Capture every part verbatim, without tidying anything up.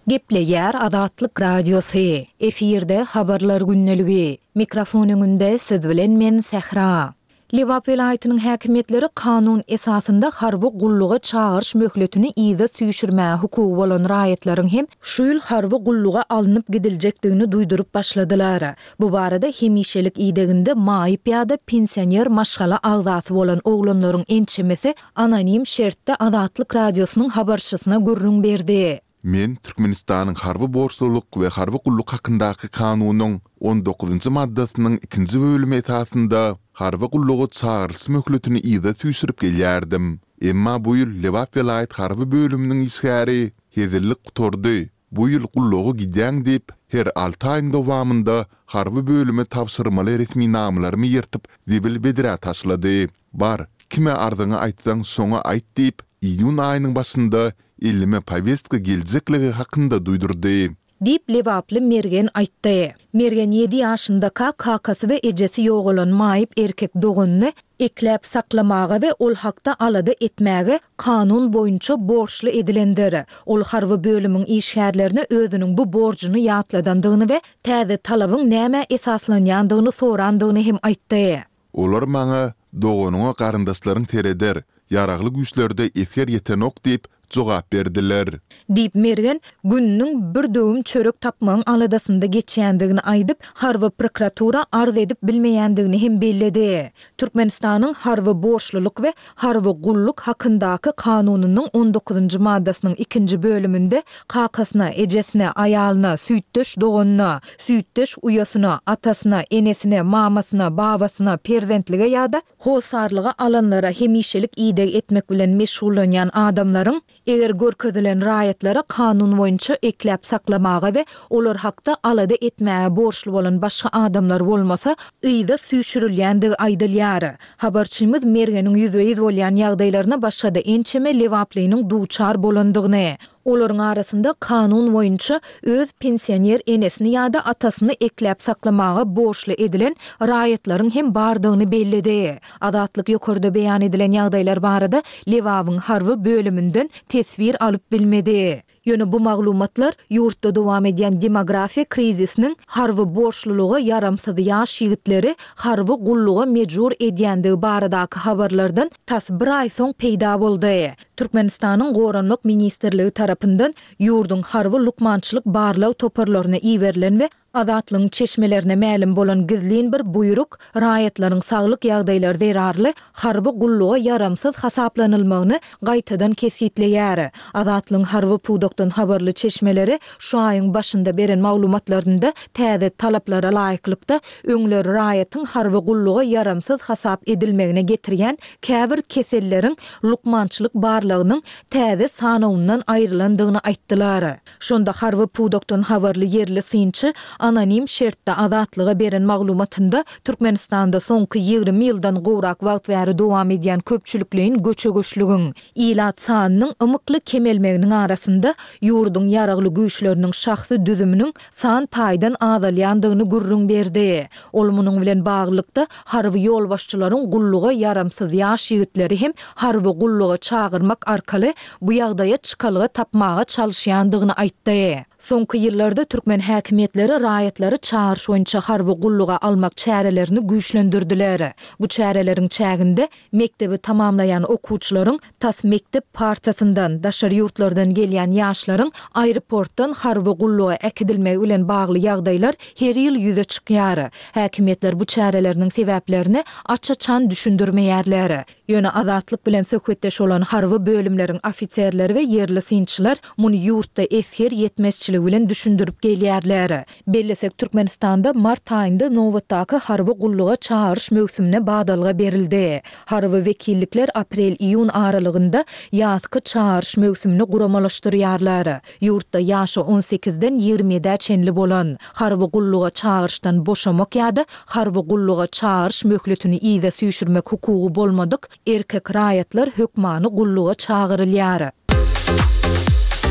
Gepleýär Azatlyk Radiosu. Efirde habarlar günneligi. Mikrofon öňünde siz bilen men Sehra. Liwap vilayatynyň häkimetleri kanun esasında harby gulluga çağırış möhletini ýyda süýşürmä hukugy bolan raýatlaryň hem şu ýyl harby gulluga alınıp gidilejekdigini duýdurup başladylar. Bu barada hemişelik ýdeginde maýyp ýa-da pensioner maşgala agzasy bolan oglanlaryň ençemesi anonim şertde Azatlyk Radiosynyň habarçysyna gürrüň berdi. Men Türkmenistanyň harby borçluluk we harby gulluk hakyndaky kanunyň on dokuzunçy maddasynyň ikinji bölümi esasında harby gulluga çağırylş möhletini ýyda süýşürip gelýärdim. Emma bu ýyl Liwap vilayat harby bölüminiň işgäri hezirlik gutordy. Bu ýyl gulluga gidýän diýip her alty aýyň dowamında harby bölüme tawsyrmaly resmi namlarymy ýertip zibil bedire taşlady. Bar, kime arzyňy aýtsaň soňa aýt diýip iýun aýynyň başynda ilme povestka geljekligi hakynda duýdurdy. Dip Liwaply Mergen aýtdy. Mergen ýedi ýaşyndaky kakasy we ejesi ýok bolan maýyp erkek dogunyny ekläp saklamaga we ol hakda alady etmäge kanun boýunça borçly edilendir. Ol harby bölümiň işgärlerini özüniň bu borjyny ýatladandygyny we täze talabyň näme esaslanýandygyny sorandygyny hem aýtdy. Olar maňa dogunyňa garyndaşlaryň tereder, ýaragly güýçlerde eser ýetenok diýip jogap berdiler. Dip Mergen günniň bir döwüm çörek tapmagyň aladasynda geçýändigini aýdyp, harby prokuratura arz edip bilmeýändigini hem belledi. Türkmenistanyň harby borçluluk we harby gulluk hakyndaky kanunynyň on dokuzunçy maddasynyň ikinji bölüminde kakasyna, ejesine, aýalyna, süýtdeş dogunyna, süýtdeş uýasyna, atasyna, enesine, mamasyna, babasyna, perzentlige ýa-da hosarlyga alanlara hemişelik ýyda etmek bilen meşgullanýan adamlaryň eger görkezelen raýatlara kanun boýunça ekläp saklamaga we olar hakda alady etmäge borçly bolan başga adamlar bolmasa ýyda süýşürilýändigi aýdylýar. Habarçymyz Mergeniň ýüze ýüz bolýan ýagdaýlaryna başga-da ençeme Liwaplynyň duçar bolandygyny, olaryň arasynda kanun boýunça öz pensioner enesini ýa-da atasyny ekläp saklamaga borçly edilen raýatlaryň hem bardygyny belledi. Azatlyk ýokarda beýan edilen ýagdaýlar barada Liwapyň harby bölüminden tesvir alyp bilmedi. Ýöne bu maglumatlar ýurtda dowam edýän demografiýa krizisiniň harby borçlulugy yaramsız ýaş ýigitleri harby gulluga mejbur edýändigi baradaky habarlardan tas bir aý soň peýda boldy. Türkmenistanyň Goranlyk ministrligi tarapyndan ýurdun harby lukmançylyk barlaw toparlaryna iýerilen we Azatlyň çeşmelerine mälim bolan gizlin bir buyruk raýatlaryň saglyk ýagdaýlary zerarly harby gulluga yaramsız hasaplanylmagyny gaýtadan kesitleýär. Azatlyň harby pudokdan habarly çeşmeleri şu aýyň başynda beren maglumatlarynda täze talaplara laýyklykda öňleri raýatyň harby gulluga yaramsız hasap edilmegine getirýän käbir keselleriň lukmançylyk barlygynyň täze sanawyndan aýrylandygyny aýtdylar. Şonda harby pudokdan habarly yerli synçy anonim şertde Azatlyga beren maglumatynda Türkmenistanda soňky ýygrimi ýyldan gowrak wagt bäri dowam edýän köpçülikliň göçegeçligiň ilat sanynyň ymykly kemelmeginiň arasynda ýurdun ýaragly güýçleriniň şahsy düzüminiň san taýdan azalýandygyny gürrüň berdi. Ol munyň bilen baglykda harby ýol başçylaryň gulluga yaramsız ýaş ýigitleri hem harby gulluga çağırmak arkaly bu ýagdaýa çykalyga tapmaga çalyşýandygyny aýtdy. Soňky ýyllarda türkmen häkimetleri raýatlary çağırş boýunça harby gulluga almak çärelerini güýçlendirdiler. Bu çäreleriň çäginde mektebi tamamlayan okuwçylaryň tas mektep partasyndan daşary ýurtlardan gelýän ýaşlaryň aeroportdan harby gulluga ekidilmegi bilen bagly ýagdaýlar her ýyl ýüze çykýar. Häkimetler bu çäreleriniň sebäplerini aça-çan düşündirmeýärler. Ýöne Azatlyk bilen söhbetdeş bolan harby bölümleriň ofitserleri we yerli synçylar muny ýurtda esher yetmezçiligi bilen düşündirip gelýärler. Bellesek Türkmenistanda mart aýynda nowatdaky harby gulluga çağırış mögsümine badalga berildi. Harby wekillikler aprel-iýun aralygynda ýazky çağırış mögsümini guramalaşdyrýarlar. Ýurtda ýaşy on sekizden ýigrimede çenli bolan harby gulluga çağırşdan boşamak ýa-da harby gulluga çağırış möhletini ýyda süýşürmek hukugy bolmadyk erkek raýatlar hökmany gulluga çağırylýar.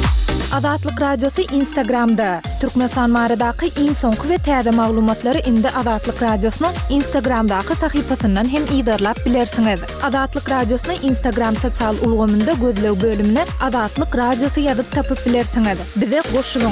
Azatlyk Radiosu Instagramda. Türkmenistan maradaky iň soňky we täze maglumatlary indi Azatlyk Radiosynyň Instagramdaky sahypasyndan hem ýa-da bilersiňiz. Azatlyk Radiosynyň Instagram sosial ulgamynda gözlew bölümine Azatlyk Radiosu ýazyp tapyp bilersiňiz. Bize goşulyň.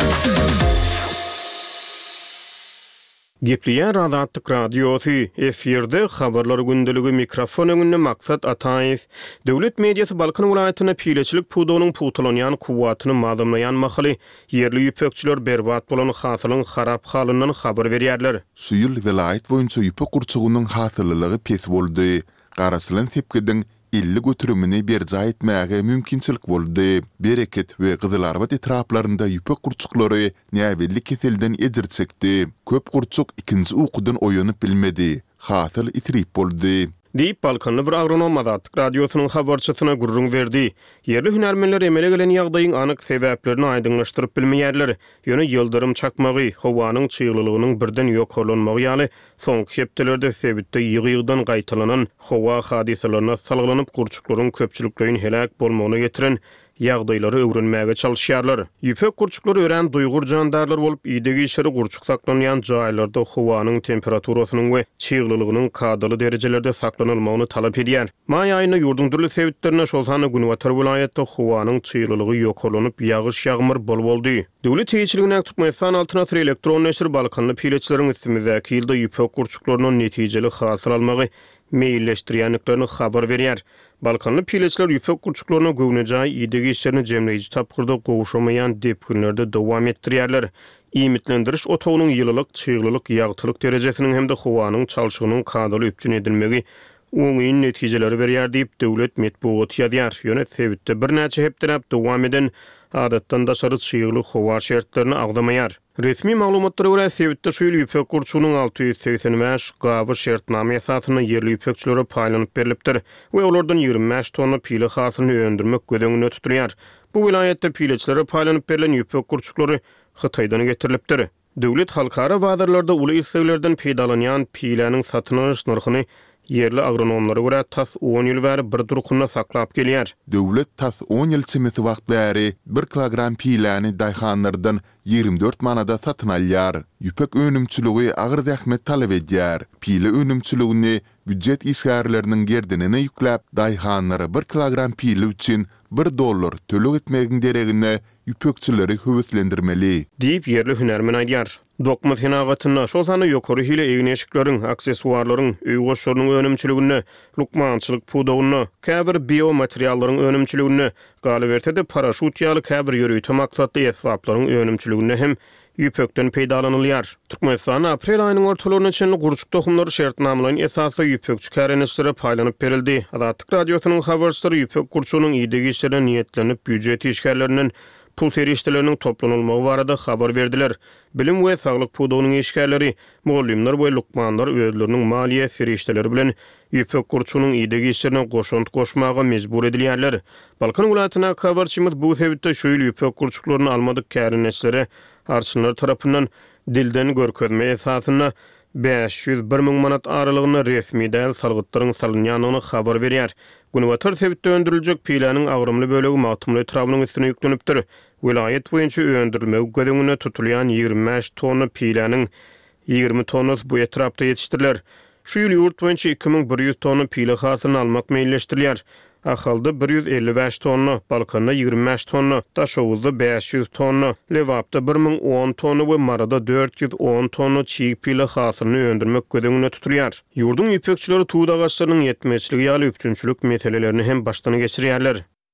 Gepliýär Azatlyk Radiosu efirde habarlar gündeligi mikrofon öňünde Maksat Ataýew döwlet mediýasy Balkan welaýatyna pileçilik pudogynyň putulanýan kuwatyny mazamlayan mahaly yerli ýüpekçiler berbat bolan hasylyň harap halyndan habar berýärler. Suýul welaýat boýunça ýüpek gurçugynyň hasyllygy pes boldy. Garasylan tepkiden illi götürümini berja etmäge mümkinçilik boldy. Bereket we Gyzylarbat etraplarynda ýüpek gurçuklary näwelli keselden ejir çekdi. Köp gurçuk ikinji ukudan oýanyp bilmedi. Hasyl itirip boldy. Diýip Balkanly bir agronom Azatlyk Radiosynyň habarçysyna gurrun berdi. Yerli hünärmenler emele gelen ýagdaýyň anyk sebäplerini aýdynlaşdyryp bilmeýärler. Ýöne ýyldyrym çakmagy, howanyň çyýglylygynyň birden ýok bolanmagy ýaly soňky hepdelerde sebitde ýygy-ýygydan gaýtalanan howa hadiselelerine salgylanyp gurçuklaryň köpçülikleýin helak bolmagyna getiren ýagdaýlary öwrenmäge çalyşýarlar. Ýüpek gurçuklary ören duýgur jandarlar bolup ýedegi işleri gurçuk saklanýan jaýlarda howanyň temperaturasynyň we çyýglylygynyň kadaly derejelerde saklanylmagyny talap edýär. Maý aýyna ýurdun dürli sebitlerine şol sany Günwatar welaýatda howanyň çyýglylygy ýok bolanyp ýagyş ýagmyr bol boldy. Döwlet teýçiligine Türkmenistan altına sır elektron neşir Balkanly pileçleriň üstümizdäki ýylda ýüpek gurçuklarynyň netijeli hasyl almagy meýilleşdirýänliklerini habar berýär. Balkanly pileçler ýüpek gurçuklaryna göwnejäi ýedegi işlerini jemleýici tapgyrda gowuşamaýan dep günlerde dowam etdirýärler. Ýymitlendiriş otogynyň ýylylyk çyýglylyk ýagtylyk derejesiniň hemde howanyň çalşygynyň kadaly üpjün edilmegi oňyň netijeleri berýär diýip döwlet medeniýet ýazýar. Ýöne sebitde bir näçe hepdelap dowam eden adatdan daşary çyýgly howa şertlerini agdamaýar. Resmi maglumatlara görä sebitde şu ýyl ýüpek gurçugynyň alty ýüz seksen beş gawy şertname esasyna yerli ýüpekçilere paýlanyp berilipdir we olardan ýigirme beş tonna pile hasylyny öndürmek gödeňine tutulýar. Bu vilayetde pileçilere paýlanyp berilen ýüpek gurçuklary Hytaýdan getirilipdir. Döwlet halkara bazarlarda uly isleglerden peýdalanýan pileniň satyn alyş narhyny yerli agronomlara görä tas on ýyl bäri bir durukunda saklap gelýär. Döwlet tas on ýyl çymyty wagt bäri bir kilogram pileni daýhanlardan ýygrimi dört manada satyn alýar. Ýüpek önümçüligi agyr zähmet talap edýär. Pile önümçüligini büdjet isgärleriniň gerdinine ýükläp daýhanlara bir kilogram pile üçin bir dollar tölek etmegiň deregine ýüpekçileri höwetlendirmeli. Diýip yerli hünärmen aýdýar. Dokma senagatyna şol sany ýokary hile egneşikleriň, aksesuarlaryň, öý goşlarynyň önümçiligini, lukmançylyk pudogyny, käbir biomateriallaryň önümçiligini, galybertede paraşut ýaly käbir ýörüýte maksatly esbaplaryň önümçiligini hem ýüpekden peýdalanylýar. Türkmenistan aprel aýynyň ortalaryna çenli gurçuk tohumlary şertnamalaryň esasy ýüpekçi kärenişlere paýlanyp berildi. Azatlyk Radiosynyň habarçylary ýüpek gurçugynyň ýedegi işlerine niýetlenip büdjet işgärleriniň pul serişdelerinin toplanılmağı barada habar verdiler. Bilim we saglyk pudogynyň işgärleri, muallimler we lukmanlar özleriniň maliýe serişdeleri bilen ýüpek gurçugynyň ýedegi işlerine goşunt goşmaga mejbur edilýärler. Balkan welaýatyna habarçymyz bu sebitde şu ýyl ýüpek gurçuklaryny almadyk kärenişlere arşynlar tarapyndan dilden görkezme esasyna beş yüz bir min manat aralygyna resmi däl salgytlaryň salynýanyny habar berýär. Günwatar sebitde öndüriljek pileniň agrymly bölegi magtumly etrabynyň üstüne ýüklenipdir. Vilayet boýunça öndürmek gödeňine tutulýan ýygrimi beş tonna pileniň ýygrimi tonnasy bu etrapda ýetişdiriler. Şu ýyl ýurt boýunça iki min bir ýüz tonna pile hasylyny almak meýilleşdirilýär. Ahalda bir yüz elli beş tonna, Balkanda ýygrimi beş tonna, Daşowuzda beş yüz tonna, Lewapda bir min on tonna we Marada dört yüz on tonna çiğ pile hasylyny öndürmek gödeňine tutulýar. Ýurdun ýüpekçileri tuğda agaçlarynyň ýetmezçiligi ýaly üpçünçülük meselelerini hem baştan geçirýärler.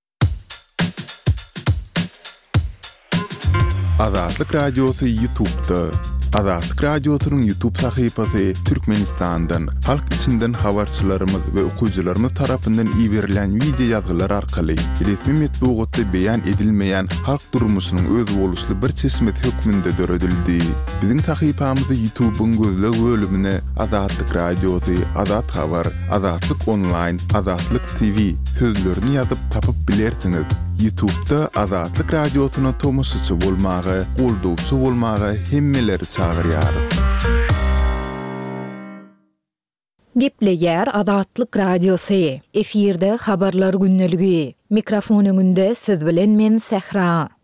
Azatlyk Radiosu YouTube'da. Azatlyk Radiosynyň YouTube sahypasy Türkmenistandan, halk içinden habarçylarymyz we okuyjylarymyz tarapyndan iýerilen video ýazgylar arkaly resmi medeniýetde beýan edilmeýän halk durmuşynyň öz boluşly bir çeşmet hökmünde döredildi. Biziň sahypamyzy YouTube'un gözleg bölümine Azatlyk Radiosu, Azat Habar, Azatlyk Online, Azatlyk T V sözlerini ýazyp tapyp bilersiňiz. YouTube'da Azatlyk Radiosyna tomoşaçy bolmagy, goldowçy bolmagy hemmeleri çagyrýarys. Gepleýär Azatlyk Radiosu. Efirde habarlar günneligi. Mikrofon öňünde siz bilen men Sehra.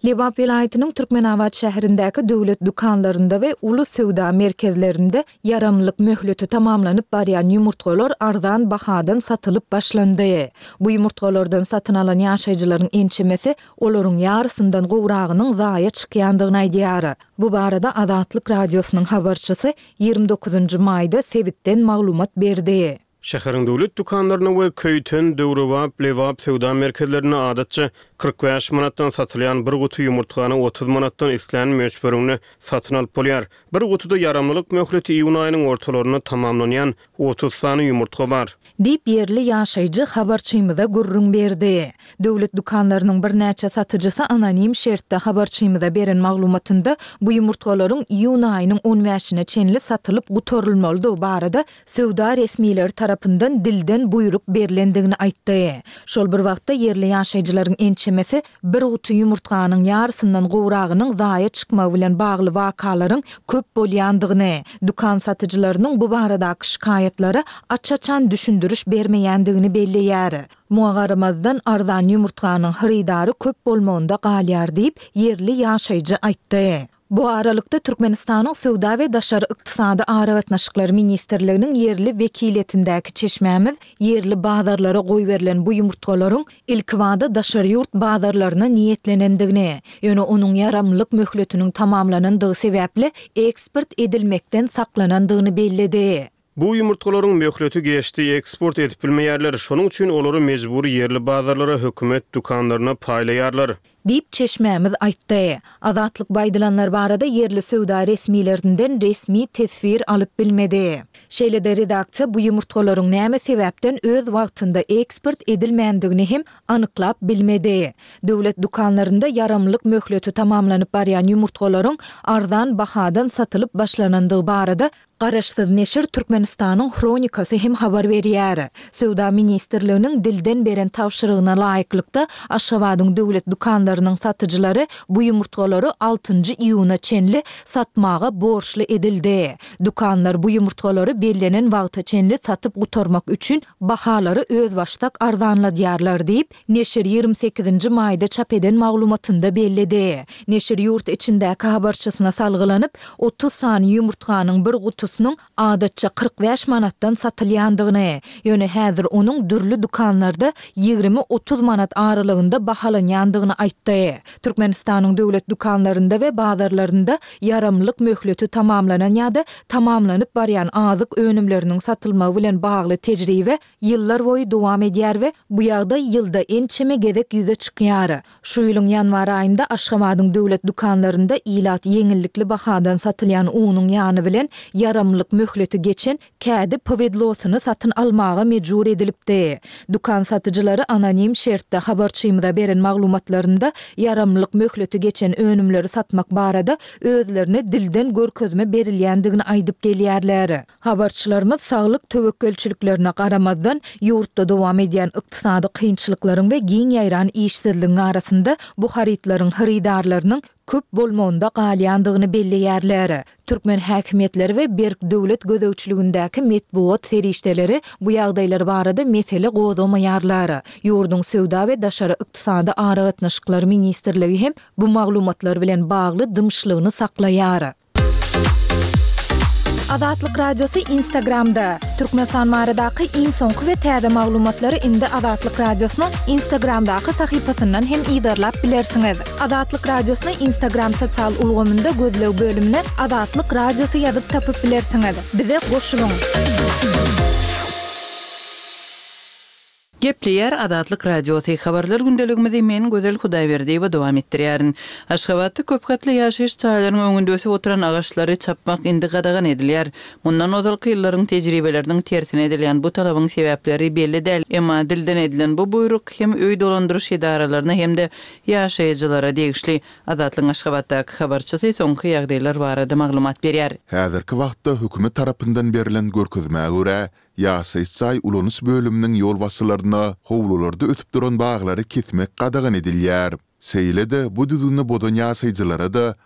Lebap vilayatynyň Türkmenabad şäherindäki döwlet dukanlarynda we uly söwda merkezlerinde yaramlyk möhleti tamamlanyp barýan ýumurtgalar arzan bahadan satylyp başlandy. Bu ýumurtgalardan satyn alan ýaşaýjylaryň ençemesi olaryň ýarysyndan gowragynyň zaýa çykýandygyny aýdýar. Bu barada Adatlyk radiosynyň habarçysy ýygrimi dokuzunçy maýda Sebitden maglumat berdi. Şäheriň döwlet dukanlaryna we köýten, döwrewap, lewap söwda merkezlerine adatça kırk beş manatdan satylýan bir gutu ýumurtgany otuz manatdan islänen möçberini satyn alyp bolýar. Bir gutuda yaramlylyk möhleti iýun aýynyň ortalaryna tamamlanýan otuz sany ýumurtga bar. Dip yerli ýaşaýjy habarçymyza gurrun berdi. Döwlet dukanlarynyň bir näçe satyjysy anonim şertde habarçymyza beren maglumatynda bu ýumurtgalaryň iýun aýynyň on beşine çenli satylyp gutarylmalydy barada söwda resmiýetleri tarapyndan dilden buyruk berilendigini aýtdy. Şol bir wagtda yerli ýaşaýjylaryň ençemesi bir gutu ýumurtganyň ýarysyndan gowragynyň zaýa çykmagy bilen bagly wakalaryň köp bolýandygyny, dukan satyjylarynyň bu baradaky şikayetlary açaçan düşündürüş bermeýändigini belleýär. Muagaramazdan arzan ýumurtganyň hyrydary köp bolmagynda galýar diýip yerli ýaşaýjy aýtdy. Bu aralykda Türkmenistanyň Söwda we Daşary ykdysady aragatnaşyklary ministrliginiň yerli wekiliýetindäki çeşmämiz yerli bazarlara goý berilen bu ýumurtgalaryň ilk wagtda Daşary ýurt bazarlaryna niýetlenendigini, ýöne onuň yaramlyk möhletiniň tamamlanandygy sebäpli eksport edilmekden saklanandygyny belledi. Bu ýumurtgalaryň möhleti geçdi eksport edip bilmeýärler, şonuň üçin olary mejburi yerli bazarlara, hökümet dukanlaryna paýlaýarlar. Dip çeşmämiz aýtdy. Azatlyk baýdylanlar barada yerli söwda resmiýetlerinden resmi tesfir alyp bilmedi. Şeýle-de redaksiýa bu ýumurtgalaryň näme sebäpden öz wagtynda eksport edilmändigini hem anyklap bilmedi. Döwlet dukanlarynda yaramlyk möhleti tamamlanyp barýan ýumurtgalaryň arzan bahadan satylyp başlanandygy barada Garaşsyz neşir Türkmenistanyň Hronikasy hem habar berýär. Söwda ministrliginiň dilden beren tawşyrygyna laýyklykda Aşgabatyň döwlet dukanlarynyň satyjylary bu ýumurtgalary altynjy iýuna çenli satmaga borçly edildi. Dukanlar bu ýumurtgalary bellenen wagta çenli satyp gutarmak üçin bahalary öz başdak arzanladýarlar diýip neşir ýygrimi sekizinçi maýda çap eden maglumatynda belledi. Neşir ýurt içindäki habarçysyna salgylanyp otuz sany ýumurtganyň bir gutusynyň adatça kırk beş manatdan satylýandygyny, ýöne häzir onuň dürli dukanlarda ýygrimi otuz manat aralygynda bahalanýandygyny aýtdy. Türkmenistanyň döwlet dukanlarynda we bazarlarynda yaramlyk möhleti tamamlanan ýa-da tamamlanyp barýan azyk önümleriniň satylmagy bilen bagly tejribe ýyllar boýy dowam edýär we bu ýagda ýylda ençeme gezek ýüze çykýar. Şu ýylyň ýanwar aýynda Aşgabatyň döwlet dukanlarynda ilat ýeňillikli bahadan satylýan unyň ýany bilen yaramlyk möhleti geçen kädi povedlosyny satyn almaga mejbur edilipdi. Dukan satyjylary anonim şertde habarçymyza beren maglumatlarynda yaramlyk möhleti geçen önümleri satmak barada özlerini dilden görkezme berilýändigini aýdyp gelýärler. Habarçylarymyz saglyk töwekkelçiliklerine garamazdan ýurtda dowam edýän ykdysady kynçylyklaryň we giň ýaýran işsizligiň arasynda bu haritlaryň hyrydarlarynyň köp bolmagynda galýandygyny belleýärler. Türkmen häkimetleri we berk döwlet gözegçiligindäki metbuat serişdeleri bu ýagdaýlar barada mesele gozamaýarlar. Ýurdun Söwda we Daşary ykdysady aragatnaşyklary ministrligi hem bu maglumatlar bilen bagly dymşlygyny saklaýar. Adatlyk radiosu Instagramda. Türkmenistan maradaky iň soňky we täze maglumatlary indi Adatlyk radiosynyň Instagramdaky sahypasyndan hem ýydarlap bilersiňiz. Adatlyk radiosyny Instagram sosial ulgamynda gözlew bölümine Adatlyk radiosu ýazyp tapyp bilersiňiz. Bize goşulyň. Gepleyer Adatlyk radiosu habarlar gündeligimizi men Gözel Hudaýberdi we dowam etdirýärin. Aşgabatda köp gatly ýaşaýyş çaýlarynyň öňünde ösip oturan agaçlary çapmak indi gadagan edilýär. Mundan ozalky ýyllaryň tejribeleriniň tersine edilýän bu talabyň sebäpleri belli däl. Emma dilden edilen bu buyruk hem öý dolandyryş edaralaryna hem-de ýaşaýjylara degişli. Adatlyň Aşgabatdaky habarçysy soňky ýagdaýlar barada maglumat berýär. Häzirki wagtda hökümet tarapyndan berilen görkezmäge görä ýaşaýyş ulanyş bölüminiň ýol wasalaryna howlularda ötüp duran baglary ketmek gadagan edilýär. Seýle-de bu düzüni bodan ýaşaýjylara da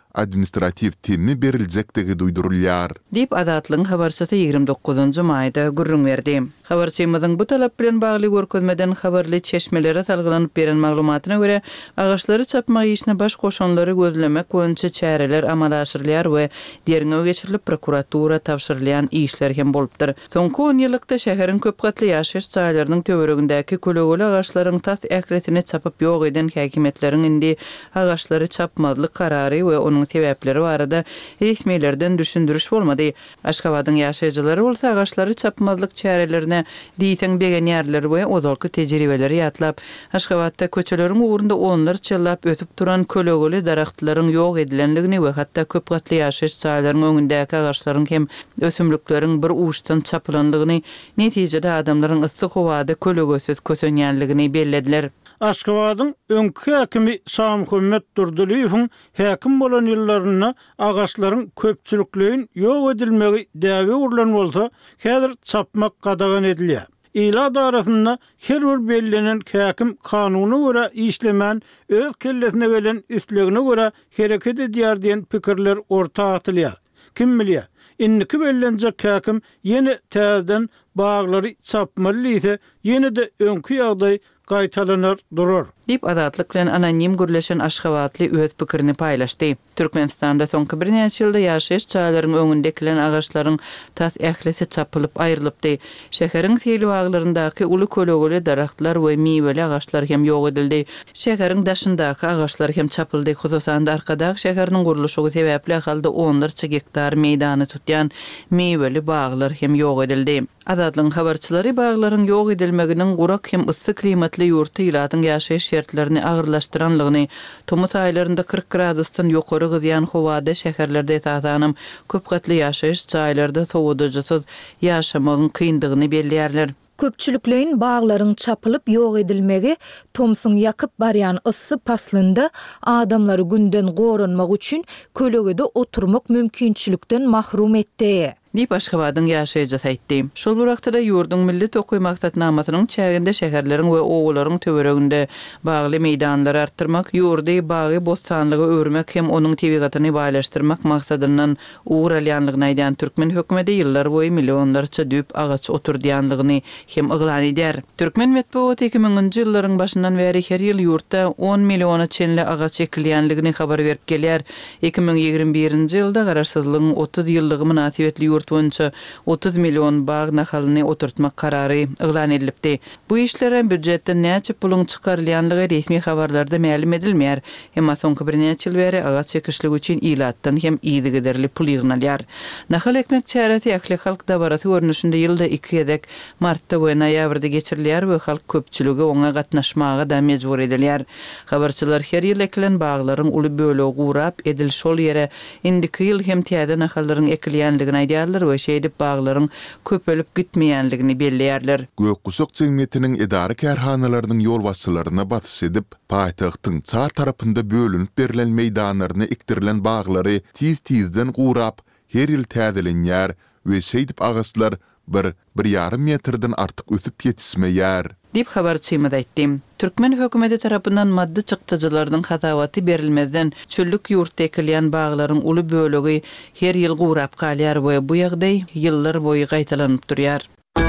administrativ temi beriljekdigi duydurulýar. Dip adatlyň habarçysy ýygrimi dokuzunçy maýda gurrun berdi. Habarçymyzyň bu talap bilen bagly görkezmeden habarly çeşmelere salgylanyp beren maglumatyna görä, agaçlary çapmak işine baş goşanlary gözlemek boýunça çäreler amala aşyrylýar we derňe geçirilip prokuratura tapşyrylýan işler hem bolupdyr. Soňky on ýyllykda şäheriň köp gatly ýaşaýyş çaýlarynyň töweregindäki kölegöli agaçlaryň tas äkletini çapyp ýok eden häkimetleriň indi agaçlary çapmazlyk karary we onuň sebäpleri barada resmiýetlerden düşündürüş bolmady. Aşgabatyň ýaşaýjylary bolsa agaçlary çapmazlyk çärelerine diýsen begen ýerler we ozalky tejribeleri ýatlap, Aşgabatda köçeleriň uğrunda onlar çyllap ötüp turan kölegöli daraxtlaryň ýok edilenligini we hatda köp gatly ýaşaýyş çaýlarynyň öňündäki agaçlaryň hem ösümlikleriň bir uçdan çapylandygyny, netijede adamlaryň yssyk howada kölegösiz kösenýänligini bellediler. Aşgabatyň öňkü häkimi Samymet Durdulyýowyň häkim bolan ýyllaryna agaçlaryň köpçülikliğin ýok edilmegi däwe urulan bolsa, häzir çapmak gadagan edilýär. İla darasında her bir bellenen häkim kanuny görä işlemän öz kellesine gelen üstlegine görä hereket edýär diýen pikirler orta atylýar. Kim bilýär? Inniki bellenjek häkim ýene täzeden baglary çapmaly ise ýene de öňkü ýagdaý gaýtalanar durur. Dip adatlyk bilen anonim gürleşen Aşgabatly öz pikirini paýlaşdy. Türkmenistanda soňky bir näçe ýylda ýaşaýyş çaýlarynyň öňündekilen agaçlaryň tas ählisi çapylyp aýrylypdy. Şäheriň seli baglaryndaky uly kölegöli daraxtlar we miweli agaçlar hem ýok edildi. Şäheriň daşyndaky agaçlar hem çapyldy. Hususan arkadaky şäheriniň guruluşy sebäpli halda onlarça hektar meýdany tutýan miweli baglar hem ýok edildi. Adatlyň habarçylary baglaryň ýok edilmeginiň gurak hem yssyk klimatly ýurtda ýylatyň ýaşaýyş şertlerini agyrlaşdyranlygyny, Tomus aýlarynda kırk gradusdan ýokary gyzýan howada şäherlerde ýatanym köp gatly ýaşaýyş çaýlarda sowudyjysyz ýaşamagyň kyndygyny belliýärler. Köpçülüklerin bağların çapılıp ýok edilmegi Tomsun yakıp baryan ısı paslında adamları günden gorunmak üçün kölegede oturmak mümkinçilikten mahrum etdi. Dip Aşgabatyň ýaşaýjysy aýtdy. Şol wagtda ýurdun milli tokuy maksatnamasynyň çäginde şäherleriň we owlaryň töwereginde bagly meýdanlary artdyrmak, ýurdy bagy bostanlygy örmek hem onuň tebigatyny baýlaşdyrmak maksadyndan uğralýanlygyny aýdan Türkmen hökümeti ýyllar boýy millionlarça düp agaç oturdýanlygyny hem yglan edýär. Türkmen medeniýeti iki miňinji ýyllaryň başyndan beri her ýyl ýurtda on milliona çenli agaç ekilýänligini habar berip gelýär. iki miň ýigirmi birinji ýylda garaşsyzlygyň otuz ýyllygy münasibetli ýurt boýunça otuz million bag nahalyny oturtmak karary yglan edilipdi. Bu işlere büdjetden näçe pulun çykarylýanlygy resmi habarlarda ma'lum edilmeýär. Hem soňky bir näçe ýyl beri agaç çekişlik üçin ilatdan hem ýygy giderli pul ýygnalýar. Nahal ekmek çäreti ähli halk dabarasy görnüşinde ýylda iki ýedek martda we noýabrda geçirilýär we halk köpçüligi oňa gatnaşmaga da mejbur edilýär. Habarçylar her ýyl ekilen baglaryň uly bölegi gurap edil şol ýere indiki ýyl hem täze nahallaryň ekilýänligini aýdýarlar we şeýdip baglaryň köpelip gitmeýänligini belliýärler. Gökgusuk jemgyýetiniň edara kärhanalarynyň ýol wasylaryna batys edip, paýtagtyň çar tarapynda bölünip berilen meýdanlaryna iktirilen baglary tiz-tizden gurap her ýyl täzelenýär we şeýdip agaçlar bir bir ýarym metrden artyk ötüp ýetismeýär. Dip habarçymyz aýtdy. Türkmen hökümeti tarapyndan maddi çykdyjylarynyň hatawaty berilmezden çöllük ýurtda ekilýän baglaryň uly bölegi her ýyl gurap kalýar we bu ýagdaý ýyllar boýy gaýtalanyp durýar.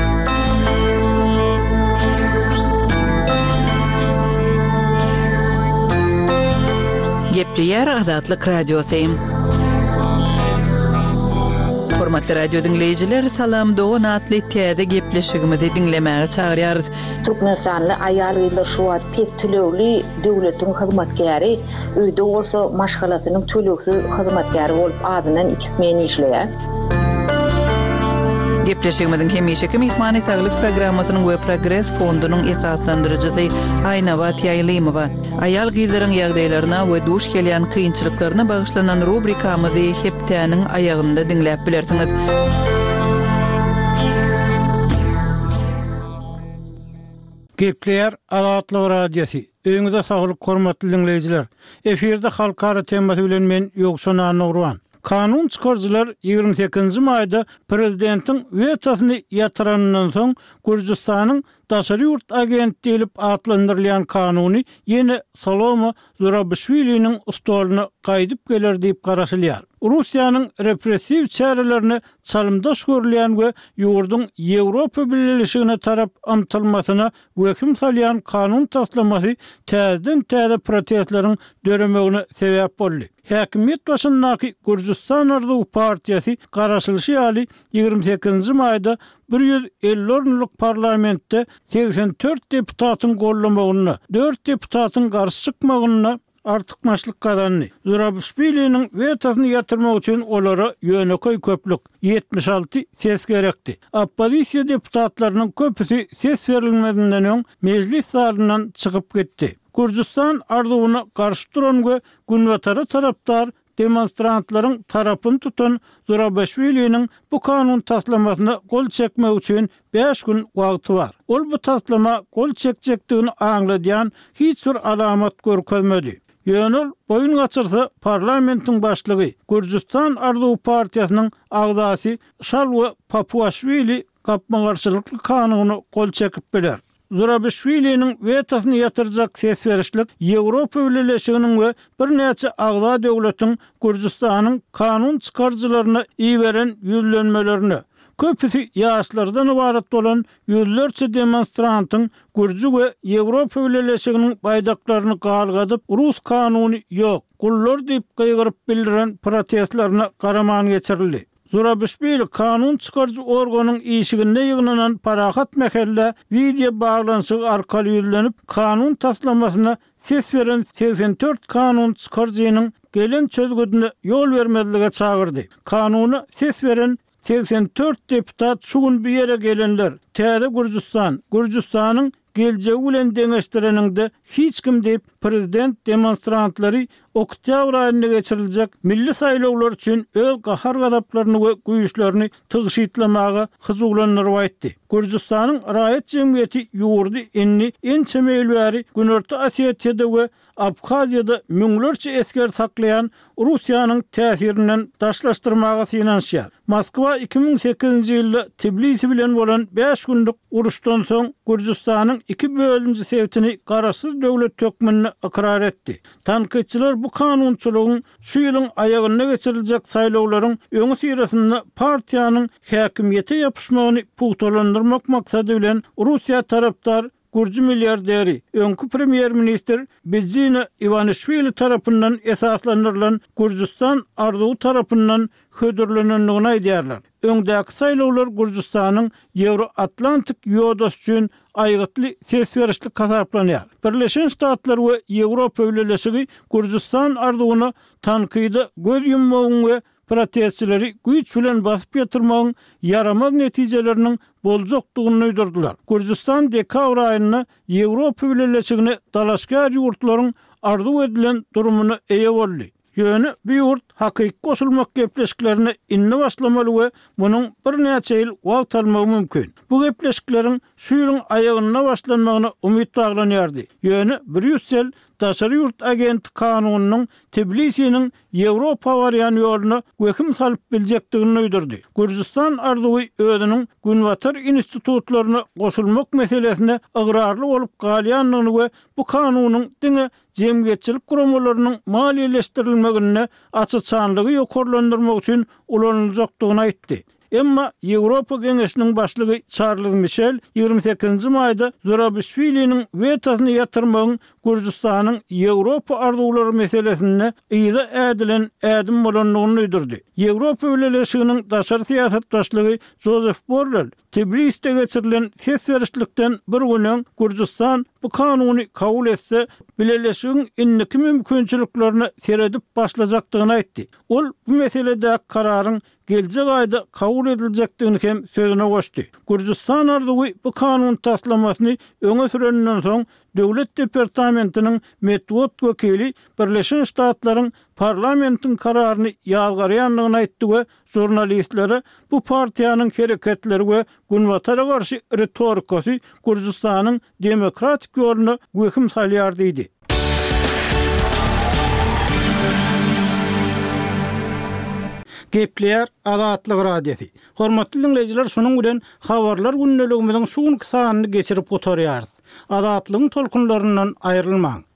Gepleýär Adatlyk radiosy. Hormatly radio dinleyijiler, salam dogan atly täze gepleşigimizi dinlemäge çagyrýarys. Türkmenistanly aýal ýyllar şu wagt pes tölegli döwletiň hyzmatkäri, öýde bolsa maşgalasynyň töleksiz hyzmatkäri bolup adyndan iki smen işleýär. Gepleşigimiziň hemişeki mehmany saglyk programmasynyň we Progress fondunyň esaslandyrjysy Aýnabat Ýaýlymowa. Aýal gyzlaryň ýagdaýlaryna we duş gelýän kynçylyklaryna bagyşlanan rubrikamyzy hepdäniň aýagynda dinläp bilersiňiz. Gepleýär Adatlyk radiosy. Öňüňizde saglyk hormatly dinleýijiler. Eferde halkara temasy bilen men ýokşana Nurwan. Kanun çıkarcılar ýygrimi sekizinji maýda prezidentiň wetosyny ýatyrandan soň Gürjistanyň Daşary ýurt agentliği diýilip atlandyrylýan kanuny ýene Saloma Zurabishvili'niň ustolyna gaýdyp geler diýip garaşylýar. Russiýanyň repressiw çärelerini çalymdaş görülýän we ýurdun Ýewropa Birleşigine tarap amtylmasyna weküm salýan kanun taslamasy täzeden täze protestleriň döremegine sebäp boldy. Häkimiýet başyndaky Gürjistan Arzuw partiýasy garaşylyşy ýaly ýygrimi sekizinji maýda bir ýüz elli orunluk parlamentde seksen dört deputatyň gollamagyny, dört deputatyň garşy çykmagyny artykmaçlyk kazandy. Zurabishvili'niň wetosyny ýatyrmak üçin olara ýöneköy köplük yetmiş alty ses gerekdi. Oppozisiýa deputatlarynyň köpüsi ses berilmedinden öň mejlis salyndan çykyp gitdi. Gürjistan arzuwyna garşy duran we günwatary tarapdar demonstrantlaryň tarapyny tutan Zurabishvili'niň bu kanun taslamasyna gol çekmek üçin beş gün wagty bar. Ol bu taslama gol çekjekdigini aňladýan hiç bir alamat görkezmedi. Ýönül boyun gaçyrsa parlamentiň başlygy Gürjistan Arzuw partiýasynyň agdasy Şalwa Papuashvili gapmagarçylykly kanuny gol çekip biler. Zurabishvili'niň wetosyny ýatyrjak ses berişlik Ýewropa Birleşiginiň we bir näçe agda döwletiň Gürjistanyň kanun çykarjylaryna iýberen ýüzlenmelerini, köpüsi ýaşlardan ibaret bolan ýüzlerçe demonstrantyň Gürji we Ýewropa Birleşiginiň baýdaklaryny galgadyp Rus kanuny ýok, gullar diýip gaýgyryp bildiren protestlerine garaman geçirildi. Zurabishvili kanun çykarjy organyň işiginde ýygnanan parahat mehelle video baglanşygy arkaly ýüzlenip kanun taslamasyna ses beren seksen dört kanun çykarjynyň gelen çözgüdüne ýol bermezlige çagyrdy. Kanuny ses beren seksen dört deputat şu gün bir ýere gelenler. Täze Gürjistan, Gürjistanyň geljegi bilen deňeşdireninde hiç kim diýip prezident demonstrantlary oktyabr aýynda geçiriljek milli saýlawlar üçin öz gahar gadaplaryny we güýçlerini tygyşytlamagy hyzuglanýar aýtdy. Gürjistanyň raýat jemgyýeti ýurdy enni en çemeýlbäri Günorta Osetiýada we Abhaziýada müňlerçe esker saklayan Russiýanyň täsirinden daşlaşdyrmagy synanýar. Moskwa iki ming sekizinji ýylda Tbilisi bilen bolan beş günlük uruşdan soň Gürjistanyň iki bölünji sebäpini garaşsyz döwlet tökmenine ikrar etdi. Tanqidçiler bu kanunçylygyň şu ýylyň aýagyna geçiriljek saýlawlaryň öňü sirasyny partiýanyň häkimiýete ýapyşmagyny puhtalandyrmak maksady bilen Russiýa tarapdar Gürji milliarderi, öňkü premier minister Bidzina Ivanishvili tarapyndan esaslandyrylan Gürjistan Arzuw tarapyndan hödürlenendigini aýdýarlar. Öňdäki saýlawlar Gürjistanyň Ýewroatlantik ýodas üçin aýgytly ses berişlik hasaplanýar. Birleşen Ştatlar we Ýewropa Birleşigi Gürjistan arzuwyna tankydy göz yummagyň we protestçileri güýç bilen basyp ýatyrmagyň yaramaz netijeleriniň boljokdugyny öýdürdiler. Gürjistan dekabr aýyna Ýewropa Birleşigine dalaşgar ýurtlaryň arzuw edilen durumuny eýe boldy. Ýöne bu ýurt hakyky goşulmak gepleşiklerine inni başlamaly we munyň bir näçe ýyl wagt almagy mümkin. Bu gepleşikleriň şu ýylyň aýagyna başlanmagyna umyt baglanýardy. Ýöne bir ýüz ýyl Daşary ýurt agent kanunynyň Tbilisiň Ýewropa barýan ýoluna weküm salyp biljekdigini öýdürdi. Gürjistan arzuwy özüniň günwatar institutlaryna goşulmak meselesine ıgrarly bolup galýanlygyny we bu kanunyň diňe jemgyýetçilik guramalarynyň maliýeleşdirilmegine açyçanlygy ýokarlandyrmak üçin ulanyljakdygyny aýtdy. Emma Ýewropa Geňeşiniň başlygy Charles Michel ýygrimi sekizinji maýda Zurabishvili'niň wetosyny ýatyrmagyň Gürjistanyň Ýewropa arzuwlary meselesinde ýyda ädilen ädim bolanlygyny öýdürdi. Ýewropa Birleşiginiň daşary siýasat başlygy Joseph Borrell Tbiliside geçirilen ses berişlikden bir günden Gürjistan bu kanuny kabul etse Birleşigiň inniki mümkinçiliklerini seredip başlajakdygyny aýtdy. Ol bu meselede kararyň geljek aýda kabul ediljekdigini hem sözüne goşdy. Gürjistan arzuwy bu kanun taslamasyny öňe sürenden soň Döwlet departamentiniň medwat wekili Birleşen Ştatlaryň parlamentiň kararyny ýalgarýanlygyny aýtdy we jurnalistlere bu partiýanyň hereketleri we günwatara garşy retorikasy Gürjistanyň demokratik ýoluny weküm salýar diýdi. Gepleýär Azatlyk radiosi. Hormatly dinleýijiler, şonuň bilen habarlar günneligimiziň şuň kysanyny geçirip gotarýarys. Azatlygyň tolkunlaryndan aýrylmaň.